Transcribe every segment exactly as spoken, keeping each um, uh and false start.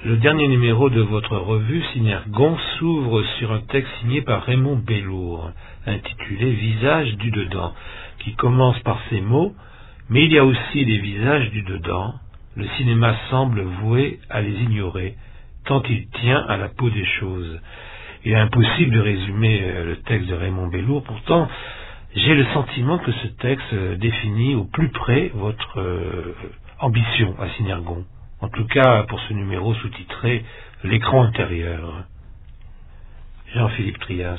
Le dernier numéro de votre revue Synergon s'ouvre sur un texte signé par Raymond Bellour, intitulé « Visage du dedans », qui commence par ces mots « Mais il y a aussi des visages du dedans, le cinéma semble voué à les ignorer, tant il tient à la peau des choses. » Il est impossible de résumer le texte de Raymond Bellour, pourtant j'ai le sentiment que ce texte définit au plus près votre euh, ambition à Synergon. En tout cas, pour ce numéro sous-titré « L'écran intérieur ». Jean-Philippe Trias.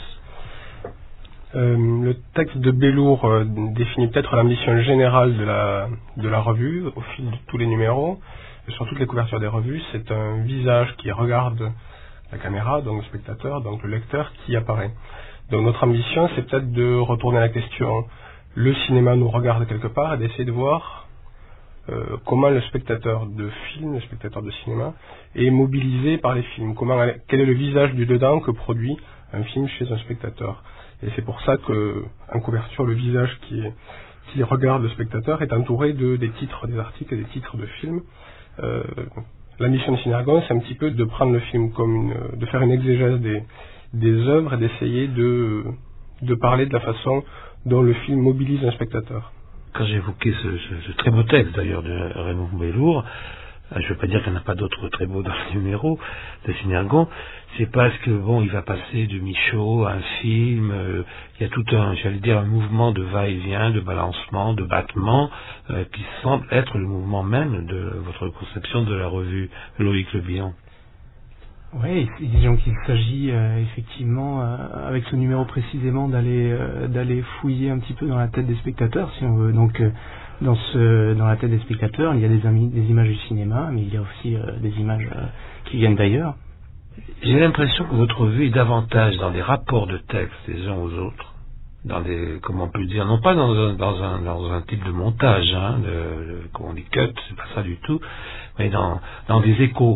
Euh, le texte de Bellour euh, définit peut-être l'ambition générale de la, de la revue au fil de tous les numéros, et sur toutes les couvertures des revues. C'est un visage qui regarde la caméra, donc le spectateur, donc le lecteur qui apparaît. Donc notre ambition, c'est peut-être de retourner la question. Le cinéma nous regarde quelque part et d'essayer de voir Euh, comment le spectateur de film, le spectateur de cinéma, est mobilisé par les films. Comment, quel est le visage du dedans que produit un film chez un spectateur. Et c'est pour ça que, en couverture, le visage qui, est, qui regarde le spectateur est entouré de, des titres des articles et des titres de films. Euh, la mission de Synergon, c'est un petit peu de prendre le film comme une, de faire une exégèse des, des œuvres et d'essayer de, de parler de la façon dont le film mobilise un spectateur. Quand j'ai évoqué ce, ce, ce très beau texte d'ailleurs de Raymond Bellour, je ne veux pas dire qu'il n'y en a pas d'autres très beaux dans le numéro de Synergon, c'est parce que bon, il va passer de Michaud à un film, euh, il y a tout un, j'allais dire, un mouvement de va-et-vient, de balancement, de battement, euh, qui semble être le mouvement même de votre conception de la revue. Loïc Le Bihan. Oui, disons qu'il s'agit euh, effectivement, euh, avec ce numéro précisément, d'aller euh, d'aller fouiller un petit peu dans la tête des spectateurs, si on veut. Donc, euh, dans ce dans la tête des spectateurs, il y a des, ami, des images du cinéma, mais il y a aussi euh, des images euh, qui viennent d'ailleurs. J'ai l'impression que votre revue est davantage dans des rapports de texte des uns aux autres, dans des, comment on peut dire, non pas dans un dans un dans un type de montage, hein, de, de, comment on dit cut, c'est pas ça du tout, mais dans dans des échos.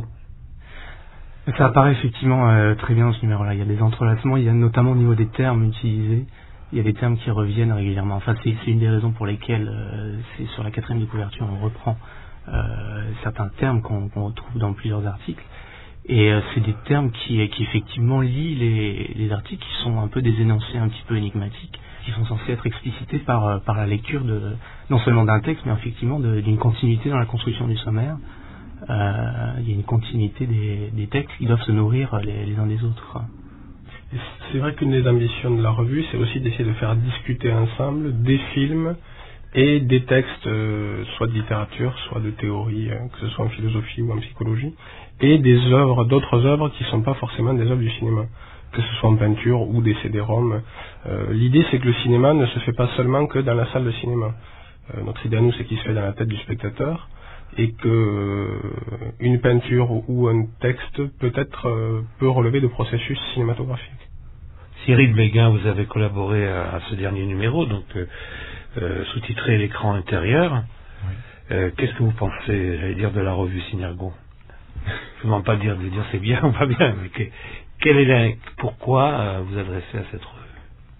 Ça apparaît effectivement euh, très bien dans ce numéro-là. Il y a des entrelacements, il y a notamment au niveau des termes utilisés, il y a des termes qui reviennent régulièrement. Enfin, c'est, c'est une des raisons pour lesquelles euh, c'est sur la quatrième de couverture on reprend euh, certains termes qu'on, qu'on retrouve dans plusieurs articles. Et euh, c'est des termes qui, qui effectivement lient les, les articles, qui sont un peu des énoncés un petit peu énigmatiques, qui sont censés être explicités par, par la lecture de non seulement d'un texte, mais effectivement de, d'une continuité dans la construction du sommaire. Euh, il y a une continuité des, des textes qui doivent se nourrir les, les uns des autres. C'est vrai qu'une des ambitions de la revue, c'est aussi d'essayer de faire discuter ensemble des films et des textes, euh, soit de littérature, soit de théorie, hein, que ce soit en philosophie ou en psychologie, et des œuvres, d'autres œuvres qui ne sont pas forcément des œuvres du cinéma, que ce soit en peinture ou des C D-ROM. Euh, l'idée, c'est que le cinéma ne se fait pas seulement que dans la salle de cinéma. Euh, notre idée à nous, c'est qu'il se fait dans la tête du spectateur, et que euh, une peinture ou, ou un texte peut-être euh, peut relever de processus cinématographiques. Cyril Béguin, vous avez collaboré à, à ce dernier numéro, donc euh, euh, sous-titré L'écran intérieur. Oui. Euh, qu'est-ce que vous pensez, j'allais dire, de la revue Synergon? Je ne demande pas de dire, de dire c'est bien ou pas bien, mais que, quel est la, pourquoi euh, vous adressez à cette revue?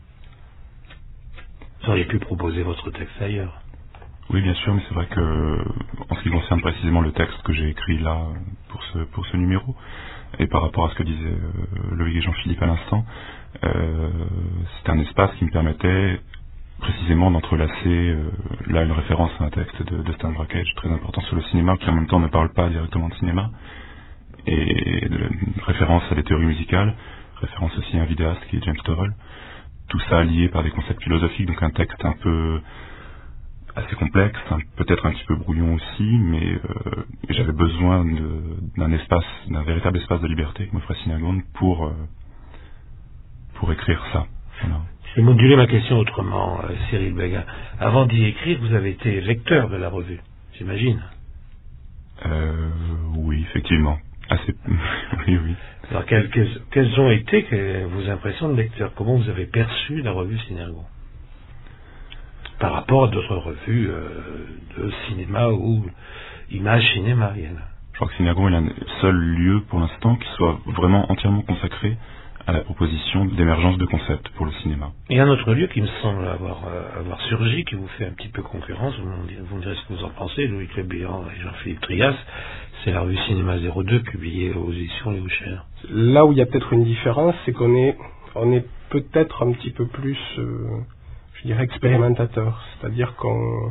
Vous auriez pu proposer votre texte ailleurs. Oui, bien sûr, mais c'est vrai que, en ce qui concerne précisément le texte que j'ai écrit là, pour ce, pour ce numéro, et par rapport à ce que disaient euh, Loïc et Jean-Philippe à l'instant, euh, c'était un espace qui me permettait précisément d'entrelacer euh, là une référence à un texte de, de Stan Brakhage, très important sur le cinéma, qui en même temps ne parle pas directement de cinéma, et de, une référence à des théories musicales, référence aussi à un vidéaste qui est James Turrell, tout ça lié par des concepts philosophiques, donc un texte un peu assez complexe, hein, peut-être un petit peu brouillon aussi, mais euh, j'avais besoin de, d'un espace, d'un véritable espace de liberté que m'offrait Synergon pour euh, pour écrire ça. Voilà. Je vais moduler ma question autrement, euh, Cyril Béguin. Avant d'y écrire, vous avez été lecteur de la revue, j'imagine. Euh, oui, effectivement. Assez. oui, oui. Alors, quelles, quelles, quelles ont été que, vos impressions de lecteur? Comment vous avez perçu la revue Synergon par rapport à d'autres revues euh, de cinéma ou images cinéma? Je crois que Synergon est le seul lieu pour l'instant qui soit vraiment entièrement consacré à la proposition d'émergence de concepts pour le cinéma. Et un autre lieu qui me semble avoir, euh, avoir surgi, qui vous fait un petit peu concurrence, vous me direz, vous me direz ce que vous en pensez, Loïc Le Bihan et Jean-Philippe Trias, c'est la revue Cinéma zéro deux publiée aux éditions Léo Cher. Là où il y a peut-être une différence, c'est qu'on est, on est peut-être un petit peu plus, euh, je dirais, expérimentateur. C'est-à-dire qu'on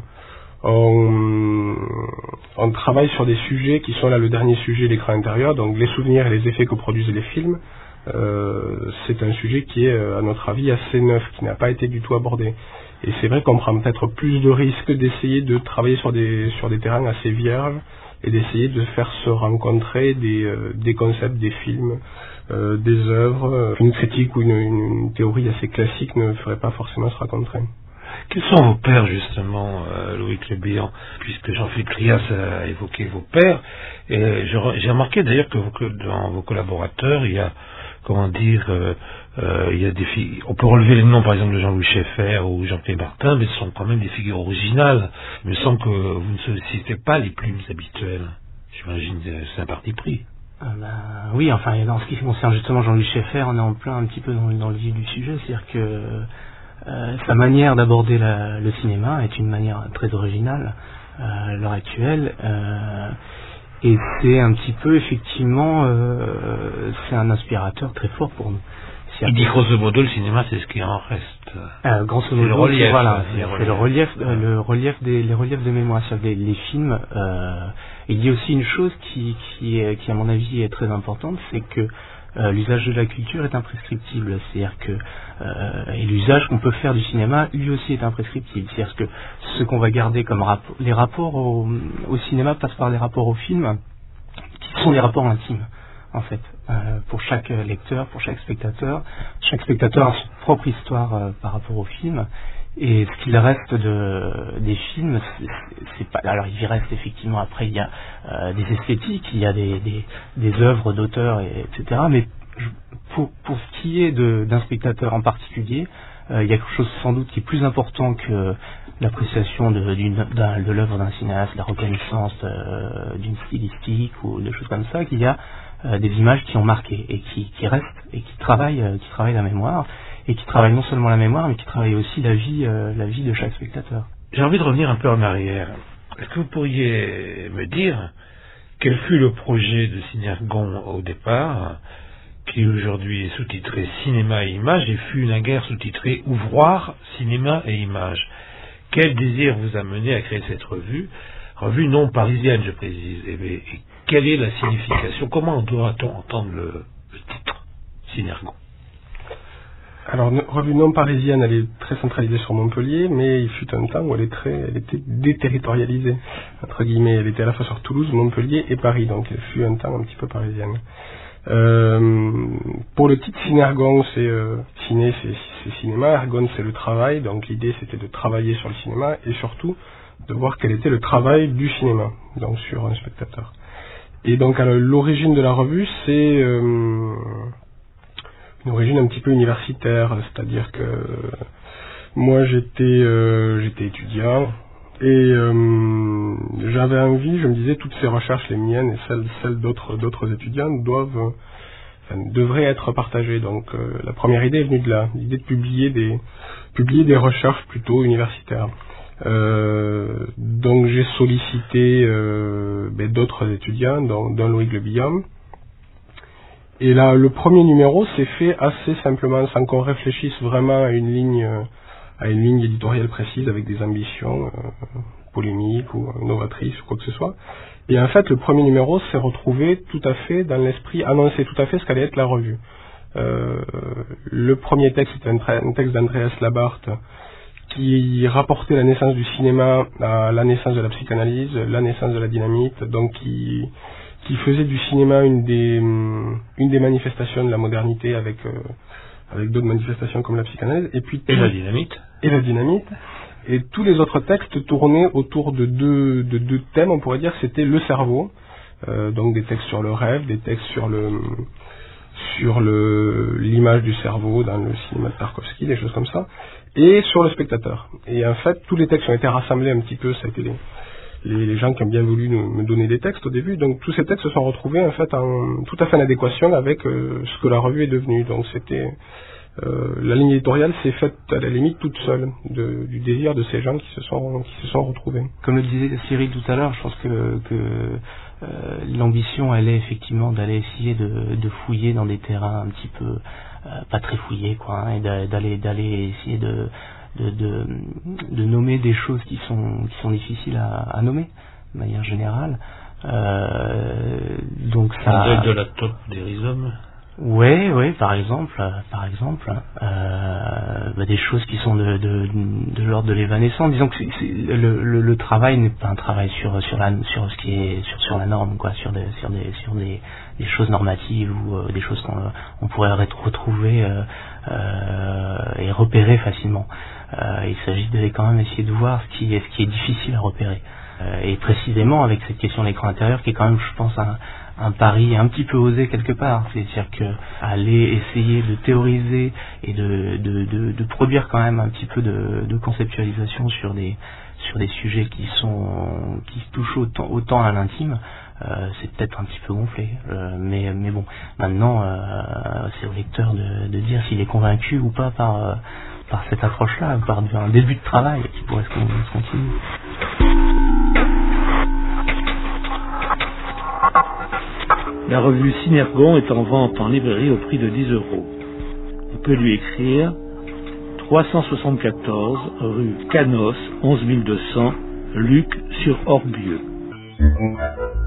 on, on travaille sur des sujets qui sont là, le dernier sujet, l'écran intérieur, donc les souvenirs et les effets que produisent les films. Euh, c'est un sujet qui est, à notre avis, assez neuf, qui n'a pas été du tout abordé. Et c'est vrai qu'on prend peut-être plus de risques d'essayer de travailler sur des, sur des terrains assez vierges et d'essayer de faire se rencontrer des, euh, des concepts, des films, euh, des œuvres. Une critique ou une, une, une théorie assez classique ne ferait pas forcément se rencontrer. Quels sont vos pères, justement, euh, Loïc Le Bihan, puisque Jean-Philippe Trias a évoqué vos pères, et j'ai remarqué d'ailleurs que, vous, que dans vos collaborateurs, il y a, comment dire, euh, euh, il y a des filles, on peut relever les noms par exemple de Jean-Louis Schaeffer ou Jean-Pierre Martin, mais ce sont quand même des figures originales. Il me semble que vous ne sollicitez pas les plumes habituelles. J'imagine que c'est un parti pris. Ah bah, oui, enfin, en ce qui concerne justement Jean-Louis Schaeffer, on est en plein un petit peu dans, dans le vif du sujet, c'est-à-dire que euh, sa manière d'aborder la, le cinéma est une manière très originale euh, à l'heure actuelle. Euh, Et c'est un petit peu, effectivement, euh, c'est un inspirateur très fort pour nous. Il dit grosso modo, le cinéma, c'est ce qui en reste. Euh, grosso modo, le relief, voilà, c'est, c'est le relief, euh, le relief des, les reliefs de mémoire sur les, les films. Euh, il dit aussi une chose qui, qui, est, qui, à mon avis, est très importante, c'est que euh, l'usage de la culture est imprescriptible. C'est-à-dire que euh, et l'usage qu'on peut faire du cinéma, lui aussi, est imprescriptible. C'est-à-dire que ce qu'on va garder comme rapport, les rapports au, au cinéma passent par les rapports au film, qui sont des rapports intimes, en fait, euh, pour chaque lecteur, pour chaque spectateur. Chaque spectateur a sa propre histoire euh, par rapport au film. Et ce qu'il reste de, des films, c'est, c'est pas. Alors il y reste effectivement, après il y a euh, des esthétiques, il y a des, des, des œuvres d'auteurs, et, etc. Mais pour, pour ce qui est de, d'un spectateur en particulier, euh, il y a quelque chose sans doute qui est plus important que l'appréciation de, d'une, d'un, de l'œuvre d'un cinéaste, la reconnaissance euh, d'une stylistique ou des choses comme ça, qu'il y a euh, des images qui ont marqué et qui, qui restent et qui travaillent, euh, qui travaillent la mémoire. Et qui travaille non seulement la mémoire, mais qui travaille aussi la vie, euh, la vie de chaque spectateur. J'ai envie de revenir un peu en arrière. Est-ce que vous pourriez me dire quel fut le projet de Synergon au départ, qui aujourd'hui est sous-titré Cinéma et Images, et fut naguère sous-titré Ouvroir, Cinéma et Images? Quel désir vous a mené à créer cette revue, revue non parisienne, je précise, et, et quelle est la signification? Comment doit-on entendre le, le titre Synergon? Alors, revue non parisienne, elle est très centralisée sur Montpellier, mais il fut un temps où elle, est très, elle était déterritorialisée, entre guillemets. Elle était à la fois sur Toulouse, Montpellier et Paris, donc elle fut un temps un petit peu parisienne. Euh, pour le titre Synergon, c'est euh, ciné, c'est, c'est cinéma, ergon, c'est le travail, donc l'idée c'était de travailler sur le cinéma et surtout de voir quel était le travail du cinéma, donc sur un spectateur. Et donc alors, l'origine de la revue, c'est... Euh, une origine un petit peu universitaire, c'est-à-dire que moi j'étais euh, j'étais étudiant et euh, j'avais envie, je me disais toutes ces recherches, les miennes et celles, celles d'autres d'autres étudiants doivent enfin, devraient être partagées. Donc euh, la première idée est venue de là, l'idée de publier des publier des recherches plutôt universitaires. Euh, donc j'ai sollicité euh, ben, d'autres étudiants, dont, dont Loïc Le Bihan. Et là, le premier numéro s'est fait assez simplement, sans qu'on réfléchisse vraiment à une ligne, à une ligne éditoriale précise avec des ambitions euh, polémiques ou novatrices ou quoi que ce soit. Et en fait, le premier numéro s'est retrouvé tout à fait dans l'esprit, annonçait tout à fait ce qu'allait être la revue. Euh, le premier texte était un, tra- un texte d'Andreas Labarthe qui rapportait la naissance du cinéma à la naissance de la psychanalyse, la naissance de la dynamite, donc qui qui faisait du cinéma une des une des manifestations de la modernité avec euh, avec d'autres manifestations comme la psychanalyse et puis et la dynamite et la dynamite et tous les autres textes tournaient autour de deux de deux thèmes, on pourrait dire que c'était le cerveau, euh, donc des textes sur le rêve, des textes sur le sur le l'image du cerveau dans le cinéma de Tarkovsky, des choses comme ça, et sur le spectateur. Et en fait tous les textes ont été rassemblés un petit peu, ça a été les les, les gens qui ont bien voulu nous, me donner des textes au début. Donc tous ces textes se sont retrouvés en fait en tout à fait en adéquation avec euh, ce que la revue est devenue. Donc c'était euh, la ligne éditoriale s'est faite à la limite toute seule de, du désir de ces gens qui se sont qui se sont retrouvés. Comme le disait Cyril tout à l'heure, je pense que, que euh, l'ambition elle est effectivement d'aller essayer de, de fouiller dans des terrains un petit peu euh, pas très fouillés quoi, hein, et d'aller d'aller essayer de De, de, de nommer des choses qui sont qui sont difficiles à, à nommer de manière générale. Euh, donc ça. Un deuil de la taupe des rhizomes. Ouais, ouais, par exemple, par exemple, euh, bah des choses qui sont de de, de l'ordre de l'évanescent. Disons que c'est, c'est, le, le le travail n'est pas un travail sur sur la sur ce qui est sur sur la norme quoi, sur des sur des sur des, des choses normatives ou euh, des choses qu'on on pourrait retrouver euh, euh, et repérer facilement. Euh, il s'agit d'aller quand même essayer de voir ce qui est ce qui est difficile à repérer. Euh, et précisément avec cette question de l'écran intérieur qui est quand même, je pense, un un pari un petit peu osé quelque part, c'est-à-dire que aller essayer de théoriser et de, de, de, de produire quand même un petit peu de, de conceptualisation sur des sur des sujets qui sont qui se touchent autant, autant à l'intime, euh, c'est peut-être un petit peu gonflé, euh, mais mais bon, maintenant euh, c'est au lecteur de, de dire s'il est convaincu ou pas par euh, par cette approche-là, par un début de travail qui pourrait se, se continuer. La revue Synergon est en vente en librairie au prix de dix euros. On peut lui écrire trois cent soixante-quatorze rue Canos, onze mille deux cents, Luc sur Orbieu.